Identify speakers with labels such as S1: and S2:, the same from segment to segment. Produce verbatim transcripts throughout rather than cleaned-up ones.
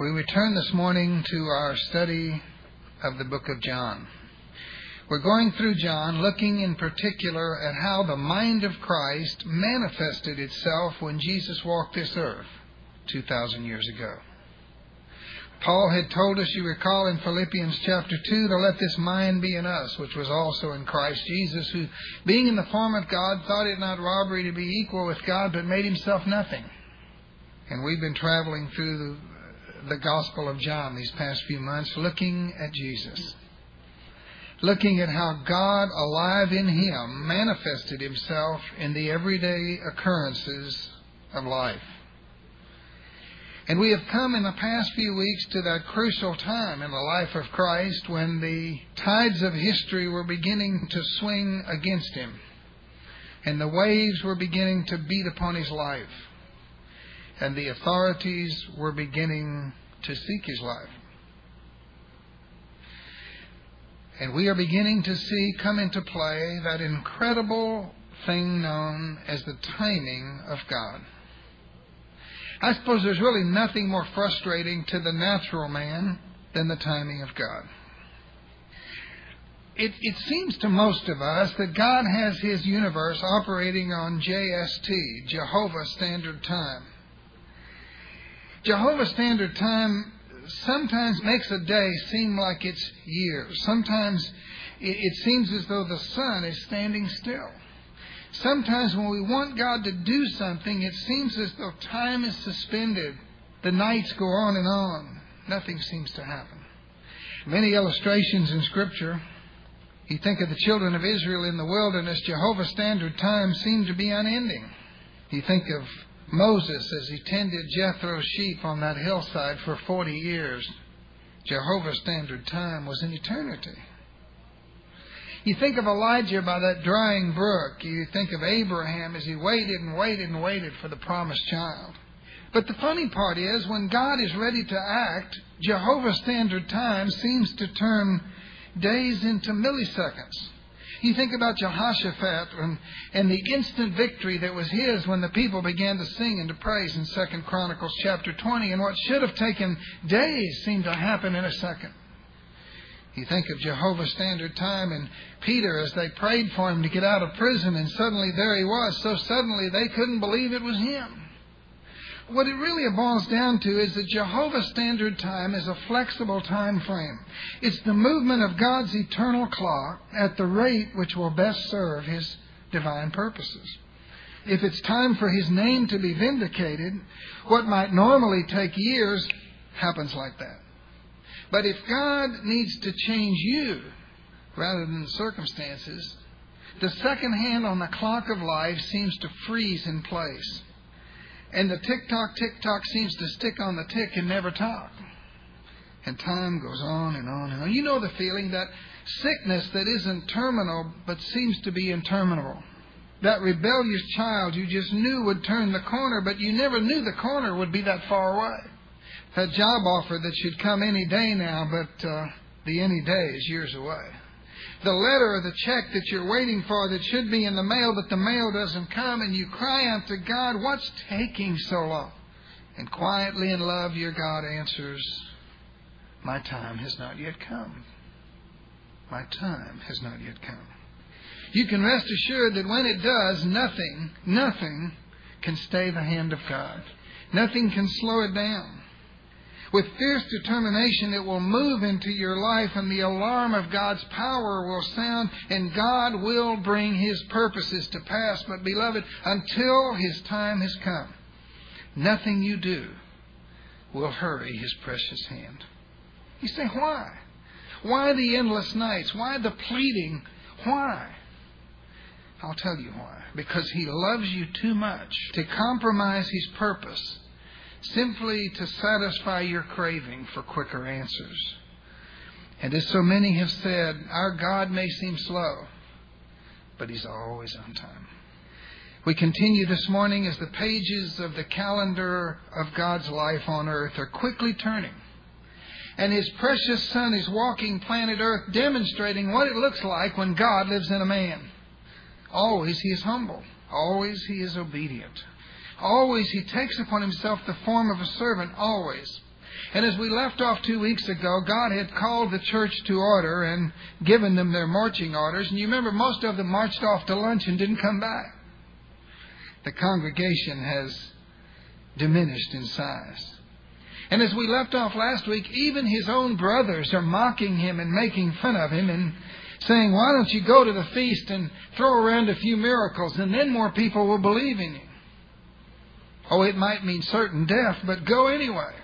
S1: We return this morning to our study of the book of John. We're going through John, looking in particular at how the mind of Christ manifested itself when Jesus walked this earth two thousand years ago. Paul had told us, you recall, in Philippians chapter two, to let this mind be in us, which was also in Christ Jesus, who, being in the form of God, thought it not robbery to be equal with God, but made himself nothing. And we've been traveling through the the Gospel of John these past few months, looking at Jesus. Looking at how God, alive in Him, manifested Himself in the everyday occurrences of life. And we have come in the past few weeks to that crucial time in the life of Christ when the tides of history were beginning to swing against Him, and the waves were beginning to beat upon His life, and the authorities were beginning to seek His life. And we are beginning to see come into play that incredible thing known as the timing of God. I suppose there's really nothing more frustrating to the natural man than the timing of God. It, it seems to most of us that God has His universe operating on J S T, Jehovah Standard Time. Jehovah Standard Time sometimes makes a day seem like it's years. Sometimes it seems as though the sun is standing still. Sometimes when we want God to do something, it seems as though time is suspended. The nights go on and on. Nothing seems to happen. Many illustrations in Scripture. You think of the children of Israel in the wilderness, Jehovah Standard Time seemed to be unending. You think of Moses as he tended Jethro's sheep on that hillside for forty years. Jehovah Standard Time was an eternity. You think of Elijah by that drying brook. You think of Abraham as he waited and waited and waited for the promised child. But the funny part is, when God is ready to act, Jehovah Standard Time seems to turn days into milliseconds. You think about Jehoshaphat and, and the instant victory that was his when the people began to sing and to praise in Second Chronicles chapter twenty. And what should have taken days seemed to happen in a second. You think of Jehovah Standard Time and Peter as they prayed for him to get out of prison, and suddenly there he was. So suddenly they couldn't believe it was him. What it really boils down to is that Jehovah Standard Time is a flexible time frame. It's the movement of God's eternal clock at the rate which will best serve His divine purposes. If it's time for His name to be vindicated, what might normally take years happens like that. But if God needs to change you rather than circumstances, the second hand on the clock of life seems to freeze in place. And the tick-tock, tick-tock seems to stick on the tick and never talk. And time goes on and on and on. You know the feeling, that sickness that isn't terminal but seems to be interminable. That rebellious child you just knew would turn the corner, but you never knew the corner would be that far away. That job offer that should come any day now, but uh, the any day is years away. The letter or the check that you're waiting for that should be in the mail, but the mail doesn't come, and you cry out to God, what's taking so long? And quietly in love, your God answers, my time has not yet come. My time has not yet come. You can rest assured that when it does, nothing, nothing can stay the hand of God. Nothing can slow it down. With fierce determination, it will move into your life, and the alarm of God's power will sound, and God will bring His purposes to pass. But, beloved, until His time has come, nothing you do will hurry His precious hand. You say, why? Why the endless nights? Why the pleading? Why? I'll tell you why. Because He loves you too much to compromise His purpose simply to satisfy your craving for quicker answers. And as so many have said, our God may seem slow, but He's always on time. We continue this morning as the pages of the calendar of God's life on earth are quickly turning. And His precious Son is walking planet Earth, demonstrating what it looks like when God lives in a man. Always He is humble. Always He is obedient. Always He takes upon Himself the form of a servant. Always. And as we left off two weeks ago, God had called the church to order and given them their marching orders. And you remember most of them marched off to lunch and didn't come back. The congregation has diminished in size. And as we left off last week, even his own brothers are mocking him and making fun of him and saying, why don't you go to the feast and throw around a few miracles and then more people will believe in you. Oh, it might mean certain death, but go anyway.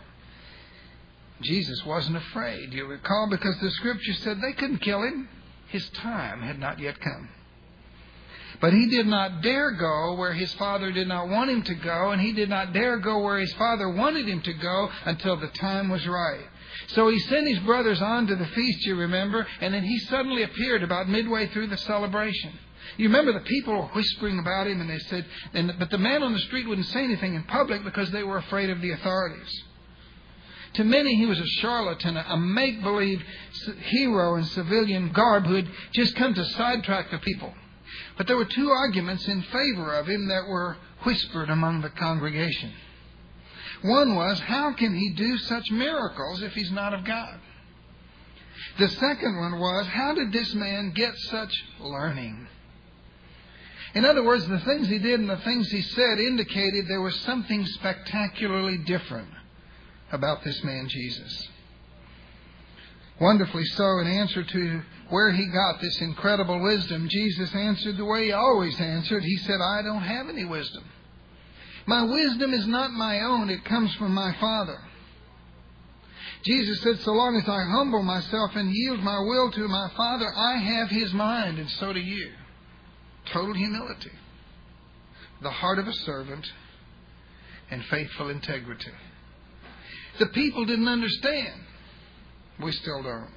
S1: Jesus wasn't afraid, you recall, because the Scripture said they couldn't kill him. His time had not yet come. But he did not dare go where his Father did not want him to go, and he did not dare go where his Father wanted him to go until the time was right. So he sent his brothers on to the feast, you remember, and then he suddenly appeared about midway through the celebration. You remember the people were whispering about him, and they said, and, but the man on the street wouldn't say anything in public because they were afraid of the authorities. To many, he was a charlatan, a make-believe hero in civilian garb who had just come to sidetrack the people. But there were two arguments in favor of him that were whispered among the congregation. One was, how can he do such miracles if he's not of God? The second one was, how did this man get such learning? In other words, the things he did and the things he said indicated there was something spectacularly different about this man Jesus. Wonderfully so, in answer to where he got this incredible wisdom, Jesus answered the way he always answered. He said, I don't have any wisdom. My wisdom is not my own. It comes from my Father. Jesus said, so long as I humble myself and yield my will to my Father, I have his mind, and so do you. Total humility. The heart of a servant and faithful integrity. The people didn't understand. We still don't.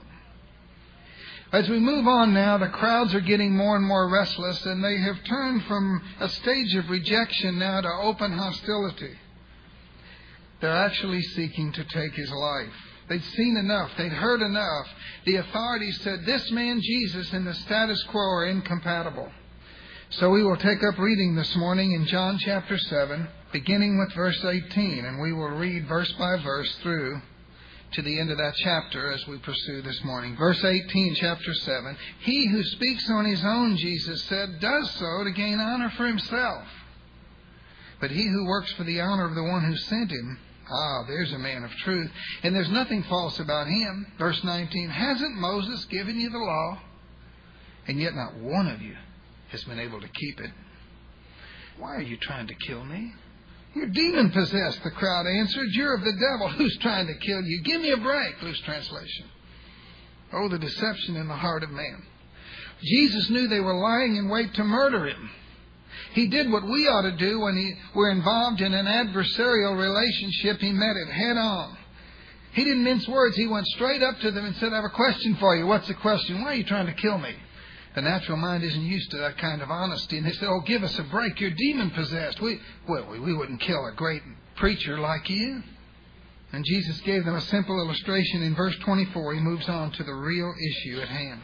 S1: As we move on now, the crowds are getting more and more restless, and they have turned from a stage of rejection now to open hostility. They're actually seeking to take his life. They'd seen enough. They'd heard enough. The authorities said, this man Jesus and the status quo are incompatible. So we will take up reading this morning in John chapter seven, beginning with verse eighteen, and we will read verse by verse through to the end of that chapter as we pursue this morning. Verse eighteen, chapter seven. He who speaks on his own, Jesus said, does so to gain honor for himself. But he who works for the honor of the one who sent him, ah, there's a man of truth, and there's nothing false about him. Verse nineteen, hasn't Moses given you the law? And yet not one of you has been able to keep it. Why are you trying to kill me? You're demon-possessed, the crowd answered. You're of the devil. Who's trying to kill you? Give me a break, loose translation. Oh, the deception in the heart of man. Jesus knew they were lying in wait to murder him. He did what we ought to do when he, we're involved in an adversarial relationship. He met it head on. He didn't mince words. He went straight up to them and said, I have a question for you. What's the question? Why are you trying to kill me? The natural mind isn't used to that kind of honesty. And they said, oh, give us a break. You're demon-possessed. We, well, we, we wouldn't kill a great preacher like you. And Jesus gave them a simple illustration. In verse twenty-four, he moves on to the real issue at hand.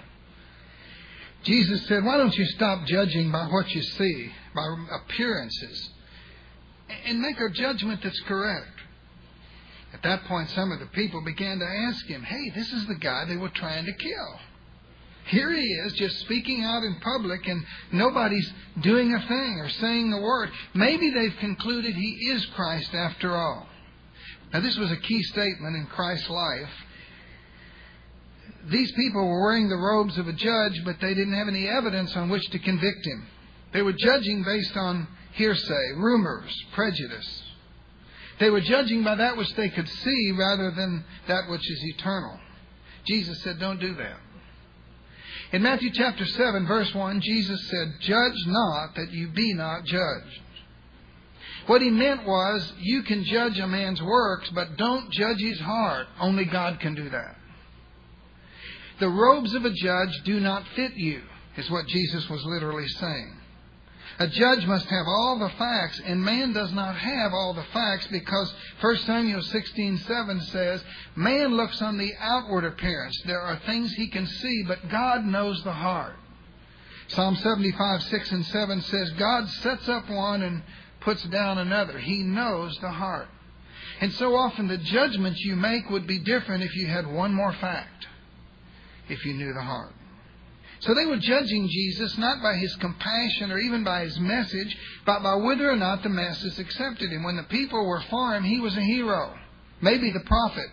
S1: Jesus said, why don't you stop judging by what you see, by appearances, and make a judgment that's correct? At that point, some of the people began to ask him, hey, this is the guy they were trying to kill. Here he is, just speaking out in public, and nobody's doing a thing or saying the word. Maybe they've concluded he is Christ after all. Now, this was a key statement in Christ's life. These people were wearing the robes of a judge, but they didn't have any evidence on which to convict him. They were judging based on hearsay, rumors, prejudice. They were judging by that which they could see rather than that which is eternal. Jesus said, don't do that. In Matthew chapter seven, verse one, Jesus said, judge not that you be not judged. What he meant was, you can judge a man's works, but don't judge his heart. Only God can do that. The robes of a judge do not fit you, is what Jesus was literally saying. A judge must have all the facts, and man does not have all the facts, because First Samuel sixteen seven says, man looks on the outward appearance. There are things he can see, but God knows the heart. Psalm seventy-five six and seven says, God sets up one and puts down another. He knows the heart. And so often the judgments you make would be different if you had one more fact, if you knew the heart. So they were judging Jesus not by His compassion or even by His message, but by whether or not the masses accepted Him. When the people were for Him, He was a hero, maybe the prophet.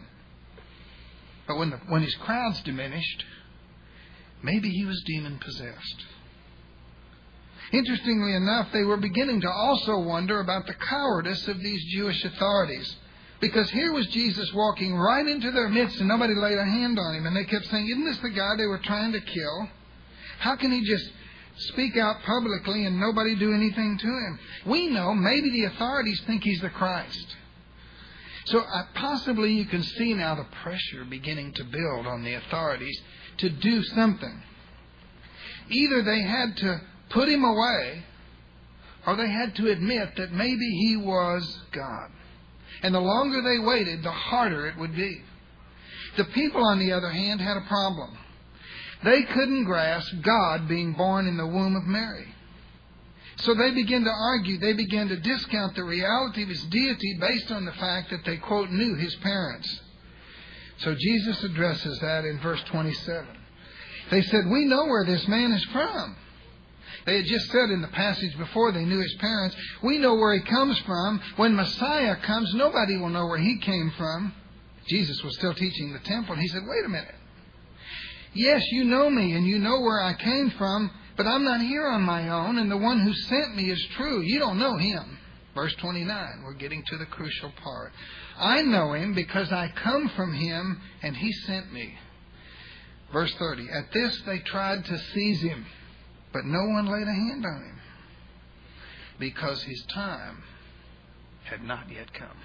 S1: But when, the, when His crowds diminished, maybe He was demon-possessed. Interestingly enough, they were beginning to also wonder about the cowardice of these Jewish authorities. Because here was Jesus walking right into their midst and nobody laid a hand on Him. And they kept saying, isn't this the guy they were trying to kill? How can He just speak out publicly and nobody do anything to Him? We know maybe the authorities think He's the Christ. So uh, possibly you can see now the pressure beginning to build on the authorities to do something. Either they had to put Him away, or they had to admit that maybe He was God. And the longer they waited, the harder it would be. The people, on the other hand, had a problem. They couldn't grasp God being born in the womb of Mary. So they began to argue. They began to discount the reality of His deity based on the fact that they, quote, knew His parents. So Jesus addresses that in verse twenty-seven. They said, we know where this man is from. They had just said in the passage before they knew His parents, we know where He comes from. When Messiah comes, nobody will know where He came from. Jesus was still teaching the temple. And He said, wait a minute. Yes, you know me and you know where I came from, but I'm not here on my own, and the one who sent me is true. You don't know Him. Verse twenty-nine, we're getting to the crucial part. I know Him because I come from Him, and He sent me. Verse thirty, at this they tried to seize Him, but no one laid a hand on Him, because His time had not yet come.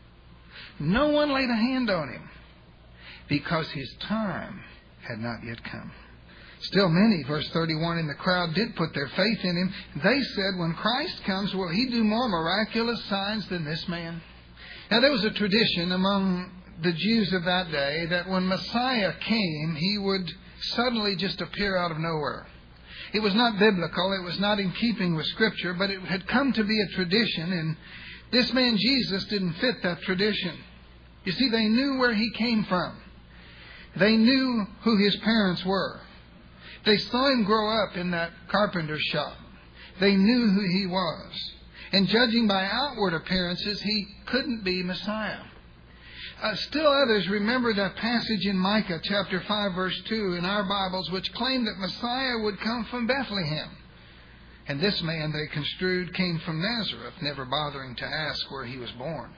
S1: No one laid a hand on Him, because His time had not yet come. Still many, verse thirty-one, in the crowd did put their faith in Him. They said, when Christ comes, will He do more miraculous signs than this man? Now there was a tradition among the Jews of that day that when Messiah came, He would suddenly just appear out of nowhere. It was not biblical, it was not in keeping with Scripture, but it had come to be a tradition, and this man Jesus didn't fit that tradition. You see, they knew where He came from. They knew who His parents were. They saw Him grow up in that carpenter's shop. They knew who He was. And judging by outward appearances, He couldn't be Messiah. Uh, still others remember that passage in Micah chapter five verse two in our Bibles, which claimed that Messiah would come from Bethlehem. And this man, they construed, came from Nazareth, never bothering to ask where He was born.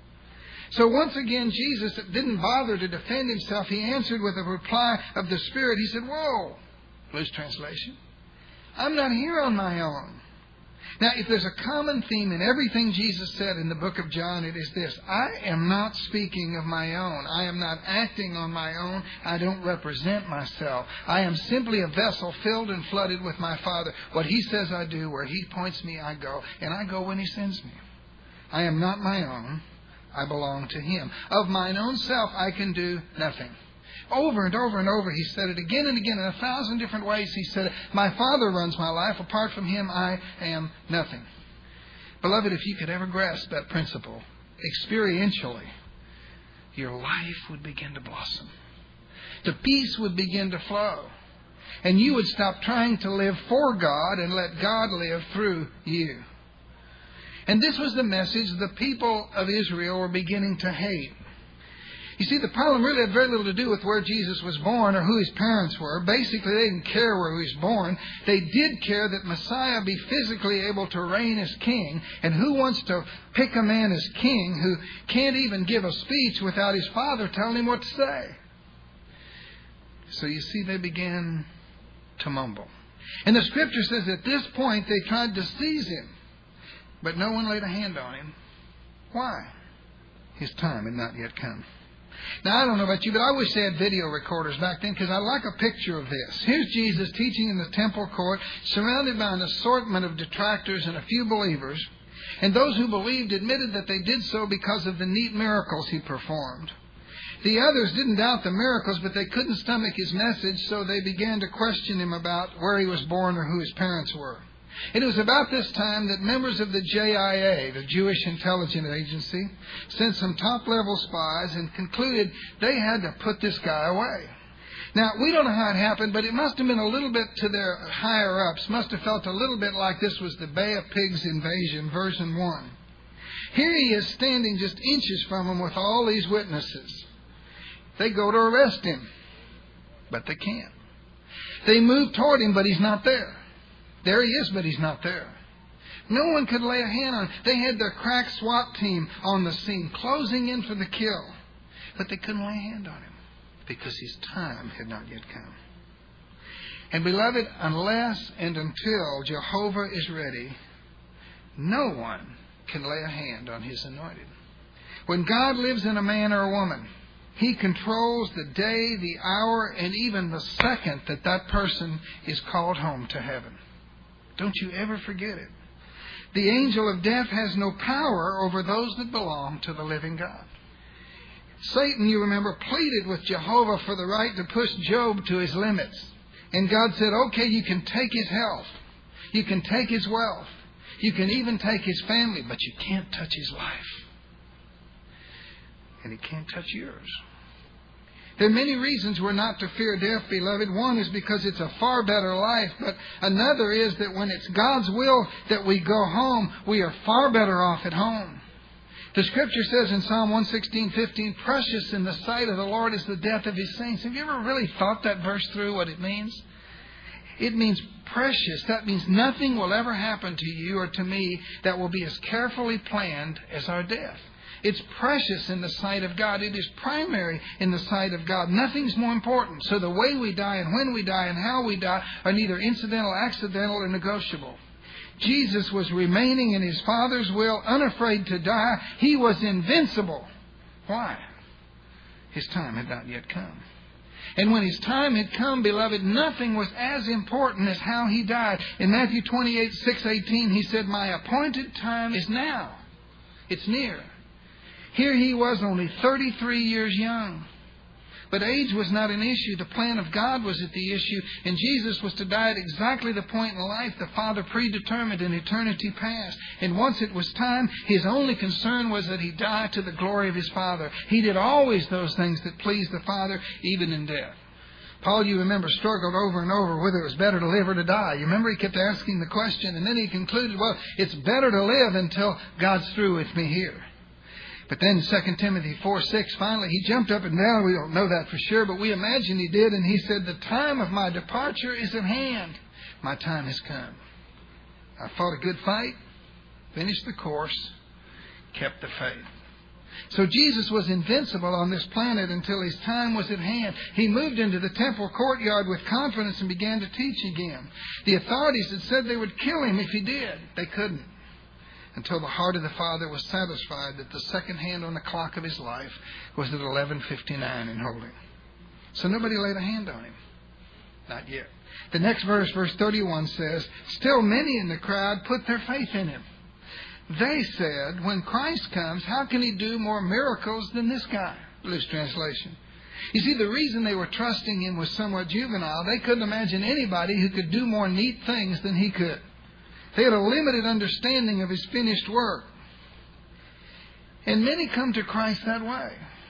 S1: So once again, Jesus didn't bother to defend Himself. He answered with a reply of the Spirit. He said, whoa, loose translation, I'm not here on my own. Now, if there's a common theme in everything Jesus said in the book of John, it is this. I am not speaking of my own. I am not acting on my own. I don't represent myself. I am simply a vessel filled and flooded with my Father. What He says I do, where He points me, I go. And I go when He sends me. I am not my own. I belong to Him. Of mine own self, I can do nothing. Over and over and over, He said it again and again in a thousand different ways. He said, my Father runs my life. Apart from Him, I am nothing. Beloved, if you could ever grasp that principle experientially, your life would begin to blossom. The peace would begin to flow. And you would stop trying to live for God and let God live through you. And this was the message the people of Israel were beginning to hate. You see, the problem really had very little to do with where Jesus was born or who His parents were. Basically, they didn't care where He was born. They did care that Messiah be physically able to reign as king. And who wants to pick a man as king who can't even give a speech without his father telling him what to say? So you see, they began to mumble. And the Scripture says at this point they tried to seize Him. But no one laid a hand on Him. Why? His time had not yet come. Now, I don't know about you, but I wish they had video recorders back then, because I like a picture of this. Here's Jesus teaching in the temple court, surrounded by an assortment of detractors and a few believers. And those who believed admitted that they did so because of the neat miracles He performed. The others didn't doubt the miracles, but they couldn't stomach His message, so they began to question Him about where He was born or who His parents were. It was about this time that members of the J I A, the Jewish Intelligence Agency, sent some top-level spies and concluded they had to put this guy away. Now, we don't know how it happened, but it must have been a little bit to their higher-ups, must have felt a little bit like this was the Bay of Pigs invasion, version one. Here he is standing just inches from them with all these witnesses. They go to arrest him, but they can't. They move toward him, but he's not there. There he is, but he's not there. No one could lay a hand on him. They had their crack SWAT team on the scene, closing in for the kill. But they couldn't lay a hand on him because his time had not yet come. And beloved, unless and until Jehovah is ready, no one can lay a hand on His anointed. When God lives in a man or a woman, He controls the day, the hour, and even the second that that person is called home to heaven. Don't you ever forget it. The angel of death has no power over those that belong to the living God. Satan, you remember, pleaded with Jehovah for the right to push Job to his limits. And God said, okay, you can take his health. You can take his wealth. You can even take his family, but you can't touch his life. And he can't touch yours. There are many reasons we're not to fear death, beloved. One is because it's a far better life, but another is that when it's God's will that we go home, we are far better off at home. The Scripture says in Psalm one sixteen, fifteen, precious in the sight of the Lord is the death of His saints. Have you ever really thought that verse through, what it means? It means precious. That means nothing will ever happen to you or to me that will be as carefully planned as our death. It's precious in the sight of God. It is primary in the sight of God. Nothing's more important. So the way we die and when we die and how we die are neither incidental, accidental, or negotiable. Jesus was remaining in His Father's will, unafraid to die. He was invincible. Why? His time had not yet come. And when His time had come, beloved, nothing was as important as how He died. In Matthew twenty-eight, six, eighteen, He said, my appointed time is now. It's near. Here He was only thirty-three years young. But age was not an issue. The plan of God was at the issue. And Jesus was to die at exactly the point in life the Father predetermined in eternity past. And once it was time, His only concern was that He die to the glory of His Father. He did always those things that pleased the Father, even in death. Paul, you remember, struggled over and over whether it was better to live or to die. You remember he kept asking the question, and then he concluded, well, it's better to live until God's through with me here. But then Second Timothy four six, finally, he jumped up and down. We don't know that for sure, but we imagine he did. And he said, the time of my departure is at hand. My time has come. I fought a good fight, finished the course, kept the faith. So Jesus was invincible on this planet until His time was at hand. He moved into the temple courtyard with confidence and began to teach again. The authorities had said they would kill Him if He did. They couldn't. Until the heart of the Father was satisfied that the second hand on the clock of His life was at eleven fifty-nine in holding. So nobody laid a hand on Him. Not yet. The next verse, verse thirty-one, says, still many in the crowd put their faith in Him. They said, when Christ comes, how can He do more miracles than this guy? Loose translation. You see, the reason they were trusting Him was somewhat juvenile. They couldn't imagine anybody who could do more neat things than He could. They had a limited understanding of His finished work. And many come to Christ that way.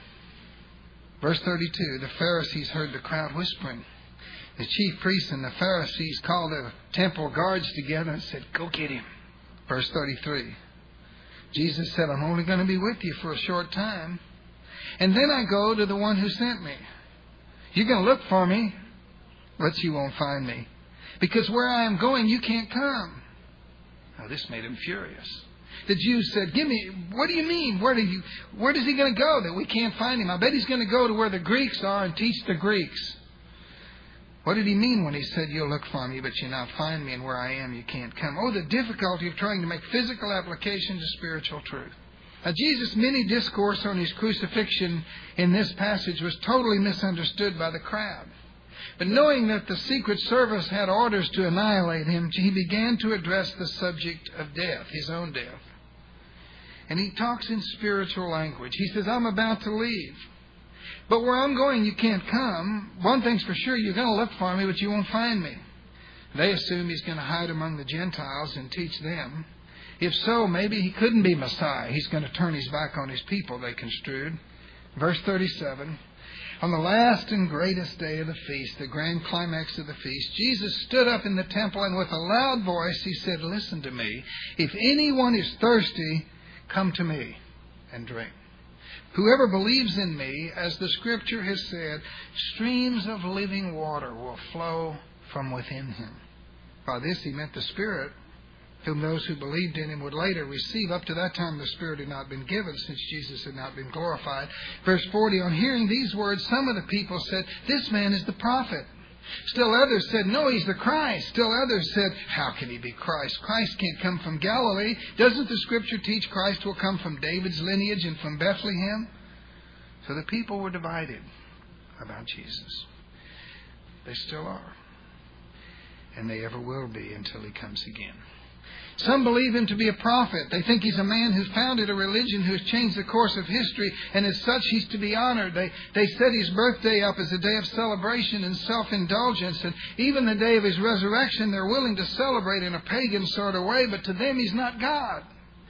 S1: Verse thirty-two, the Pharisees heard the crowd whispering. The chief priests and the Pharisees called the temple guards together and said, go get him. Verse thirty-three, Jesus said, I'm only going to be with you for a short time. And then I go to the one who sent me. You're going to look for me, but you won't find me. Because where I am going, you can't come. Now, this made him furious. The Jews said, give me, what do you mean? Where, do you, where is He going to go that we can't find Him? I bet He's going to go to where the Greeks are and teach the Greeks. What did He mean when He said, you'll look for me, but you'll not find me, and where I am, you can't come? Oh, the difficulty of trying to make physical application to spiritual truth. Now, Jesus' mini discourse on His crucifixion in this passage was totally misunderstood by the crowd. But knowing that the Secret Service had orders to annihilate Him, He began to address the subject of death, His own death. And He talks in spiritual language. He says, I'm about to leave. But where I'm going, you can't come. One thing's for sure, you're going to look for me, but you won't find me. They assume He's going to hide among the Gentiles and teach them. If so, maybe He couldn't be Messiah. He's going to turn His back on His people, they construed. Verse thirty-seven. On the last and greatest day of the feast, the grand climax of the feast, Jesus stood up in the temple and with a loud voice He said, "Listen to me. If anyone is thirsty, come to me and drink. Whoever believes in me, as the Scripture has said, streams of living water will flow from within him." By this He meant the Spirit, whom those who believed in Him would later receive. Up to that time the Spirit had not been given, since Jesus had not been glorified. Verse forty, on hearing these words, some of the people said, "This man is the prophet." Still others said, "No, He's the Christ." Still others said, "How can He be Christ? Christ can't come from Galilee. Doesn't the Scripture teach Christ will come from David's lineage and from Bethlehem?" So the people were divided about Jesus. They still are. And they ever will be until He comes again. Some believe Him to be a prophet. They think He's a man who founded a religion, who has changed the course of history, and as such He's to be honored. They, they set His birthday up as a day of celebration and self-indulgence, and even the day of His resurrection they're willing to celebrate in a pagan sort of way, but to them He's not God.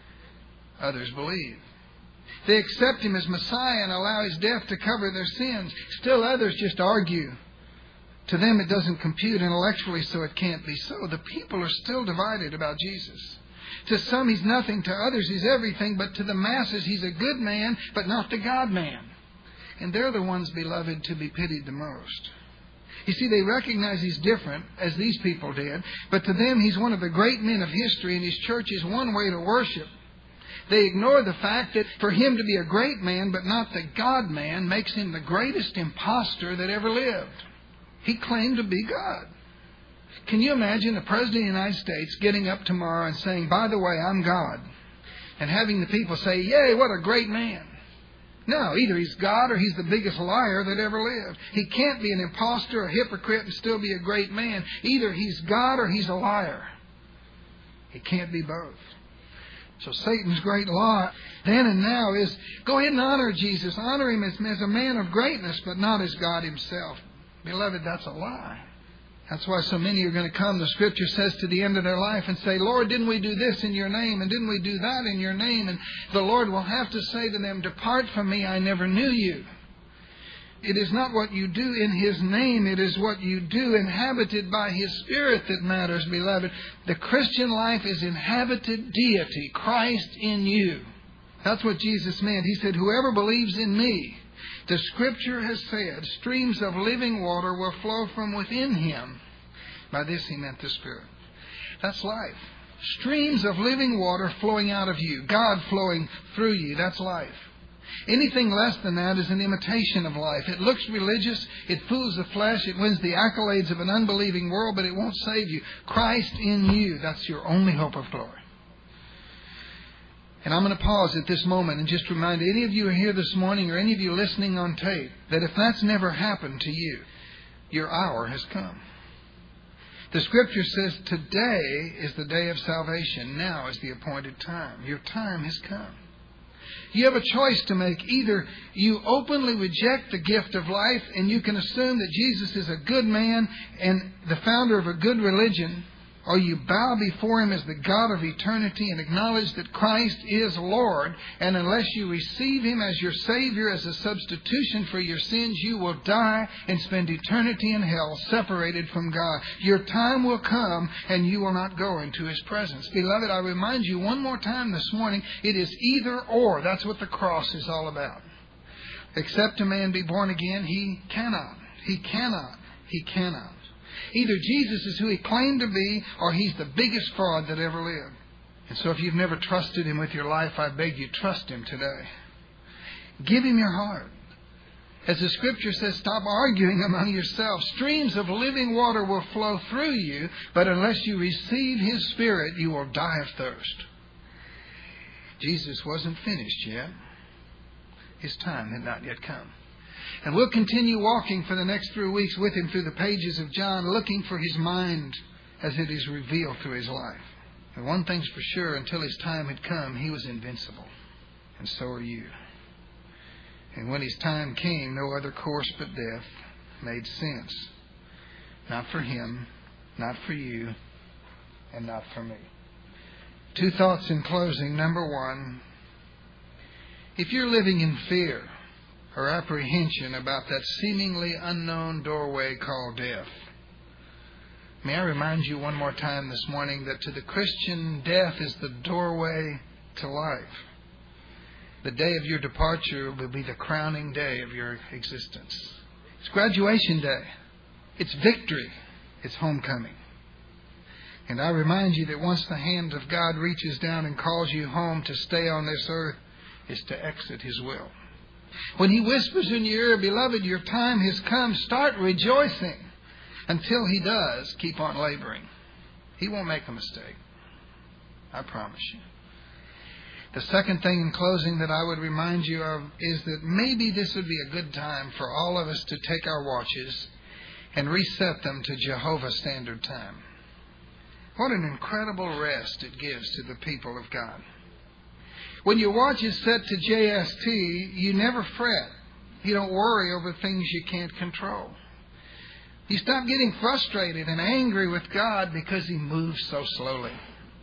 S1: Others believe. They accept Him as Messiah and allow His death to cover their sins. Still others just argue. To them it doesn't compute intellectually, so it can't be so. The people are still divided about Jesus. To some He's nothing, to others He's everything, but to the masses He's a good man, but not the God-man. And they're the ones, beloved, to be pitied the most. You see, they recognize He's different, as these people did, but to them He's one of the great men of history, and His church is one way to worship. They ignore the fact that for Him to be a great man, but not the God-man, makes Him the greatest impostor that ever lived. He claimed to be God. Can you imagine the President of the United States getting up tomorrow and saying, "By the way, I'm God," and having the people say, "Yay, what a great man"? No, either He's God or He's the biggest liar that ever lived. He can't be an impostor, a hypocrite, and still be a great man. Either He's God or He's a liar. He can't be both. So Satan's great lie then and now is, go ahead and honor Jesus. Honor Him as, as a man of greatness, but not as God Himself. Beloved, that's a lie. That's why so many are going to come, the Scripture says, to the end of their life and say, "Lord, didn't we do this in Your name? And didn't we do that in Your name?" And the Lord will have to say to them, "Depart from me, I never knew you." It is not what you do in His name, it is what you do inhabited by His Spirit that matters, beloved. The Christian life is inhabited deity, Christ in you. That's what Jesus meant. He said, "Whoever believes in me," the Scripture has said, "streams of living water will flow from within him." By this He meant the Spirit. That's life. Streams of living water flowing out of you. God flowing through you. That's life. Anything less than that is an imitation of life. It looks religious. It fools the flesh. It wins the accolades of an unbelieving world, but it won't save you. Christ in you. That's your only hope of glory. And I'm going to pause at this moment and just remind any of you who are here this morning, or any of you listening on tape, that if that's never happened to you, your hour has come. The Scripture says today is the day of salvation. Now is the appointed time. Your time has come. You have a choice to make. Either you openly reject the gift of life and you can assume that Jesus is a good man and the founder of a good religion, or you bow before Him as the God of eternity and acknowledge that Christ is Lord, and unless you receive Him as your Savior, as a substitution for your sins, you will die and spend eternity in hell, separated from God. Your time will come and you will not go into His presence. Beloved, I remind you one more time this morning, it is either or. That's what the cross is all about. Except a man be born again, he cannot. He cannot. He cannot. Either Jesus is who He claimed to be, or He's the biggest fraud that ever lived. And so if you've never trusted Him with your life, I beg you, trust Him today. Give Him your heart. As the Scripture says, stop arguing among yourselves. Streams of living water will flow through you, but unless you receive His Spirit, you will die of thirst. Jesus wasn't finished yet. His time had not yet come. And we'll continue walking for the next three weeks with Him through the pages of John, looking for His mind as it is revealed through His life. And one thing's for sure, until His time had come, He was invincible. And so are you. And when His time came, no other course but death made sense. Not for Him, not for you, and not for me. Two thoughts in closing. Number one, if you're living in fear or apprehension about that seemingly unknown doorway called death, may I remind you one more time this morning that to the Christian, death is the doorway to life. The day of your departure will be the crowning day of your existence. It's graduation day. It's victory. It's homecoming. And I remind you that once the hand of God reaches down and calls you home, to stay on this earth is to exit His will. When He whispers in your ear, beloved, your time has come, start rejoicing. Until He does, keep on laboring. He won't make a mistake. I promise you. The second thing in closing that I would remind you of is that maybe this would be a good time for all of us to take our watches and reset them to Jehovah's Standard Time. What an incredible rest it gives to the people of God. When your watch is set to J S T, you never fret. You don't worry over things you can't control. You stop getting frustrated and angry with God because He moves so slowly.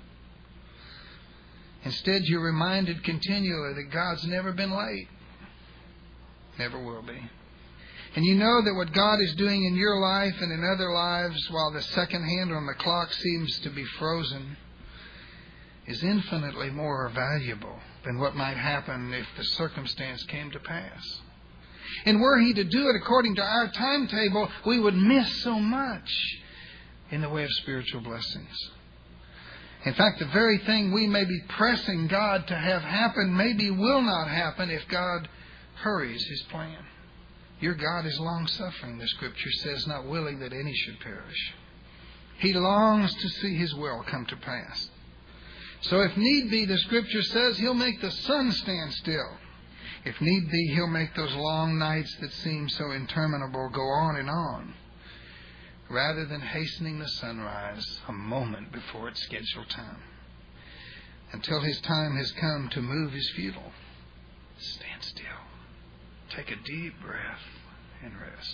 S1: Instead, you're reminded continually that God's never been late. Never will be. And you know that what God is doing in your life and in other lives, while the second hand on the clock seems to be frozen, is infinitely more valuable than what might happen if the circumstance came to pass. And were He to do it according to our timetable, we would miss so much in the way of spiritual blessings. In fact, the very thing we may be pressing God to have happen maybe will not happen if God hurries His plan. Your God is long-suffering, the Scripture says, not willing that any should perish. He longs to see His will come to pass. So if need be, the Scripture says He'll make the sun stand still. If need be, He'll make those long nights that seem so interminable go on and on, rather than hastening the sunrise a moment before its scheduled time. Until His time has come to move is futile. Stand still. Take a deep breath and rest.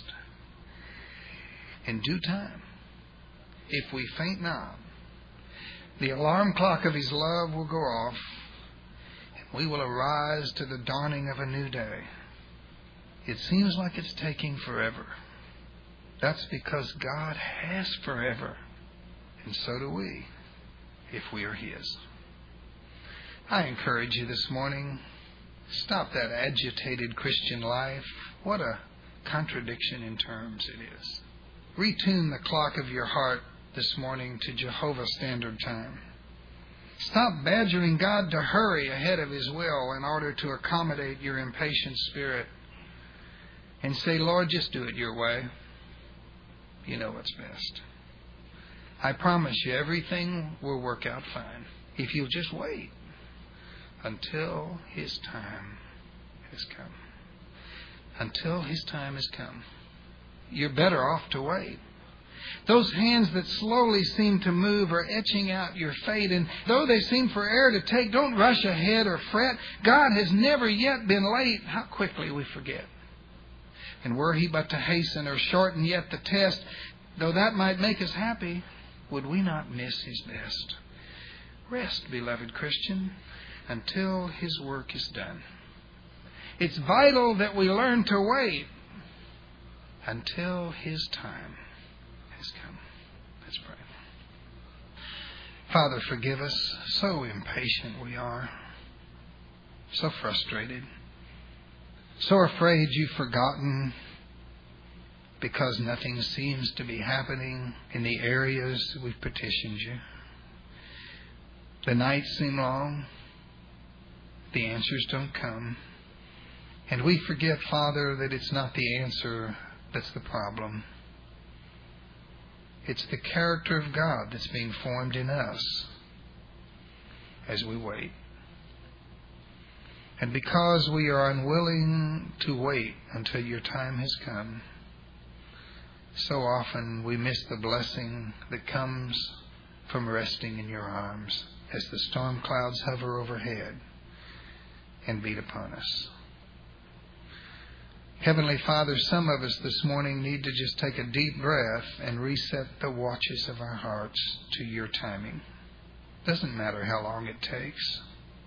S1: In due time, if we faint not, the alarm clock of His love will go off, and we will arise to the dawning of a new day. It seems like it's taking forever. That's because God has forever, and so do we, if we are His. I encourage you this morning, stop that agitated Christian life. What a contradiction in terms it is. Retune the clock of your heart this morning to Jehovah's Standard Time. Stop badgering God to hurry ahead of His will in order to accommodate your impatient spirit. And say, Lord, just do it your way. You know what's best. I promise you everything will work out fine if you'll just wait until His time has come. Until His time has come. You're better off to wait. Those hands that slowly seem to move are etching out your fate, and though they seem for air to take, don't rush ahead or fret. God has never yet been late. How quickly we forget. And were He but to hasten or shorten yet the test, though that might make us happy, would we not miss His best? Rest, beloved Christian, until His work is done. It's vital that we learn to wait until His time has come. Let's pray. Father, forgive us. So impatient we are. So frustrated. So afraid you've forgotten because nothing seems to be happening in the areas we've petitioned you. The nights seem long. The answers don't come. And we forget, Father, that it's not the answer that's the problem. It's the character of God that's being formed in us as we wait. And because we are unwilling to wait until your time has come, so often we miss the blessing that comes from resting in your arms as the storm clouds hover overhead and beat upon us. Heavenly Father, some of us this morning need to just take a deep breath and reset the watches of our hearts to your timing. Doesn't matter how long it takes.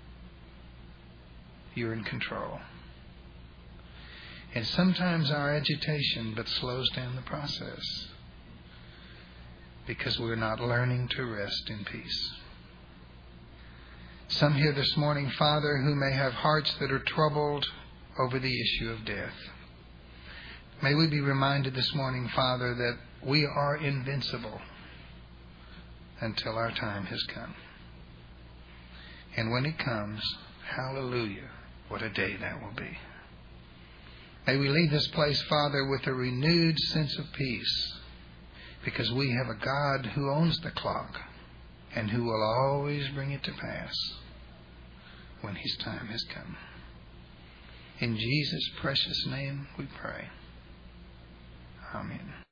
S1: You're in control. And sometimes our agitation but slows down the process because we're not learning to rest in peace. Some here this morning, Father, who may have hearts that are troubled over the issue of death. May we be reminded this morning, Father, that we are invincible until our time has come. And when it comes, hallelujah, what a day that will be. May we leave this place, Father, with a renewed sense of peace, because we have a God who owns the clock and who will always bring it to pass when His time has come. In Jesus' precious name we pray. Amen.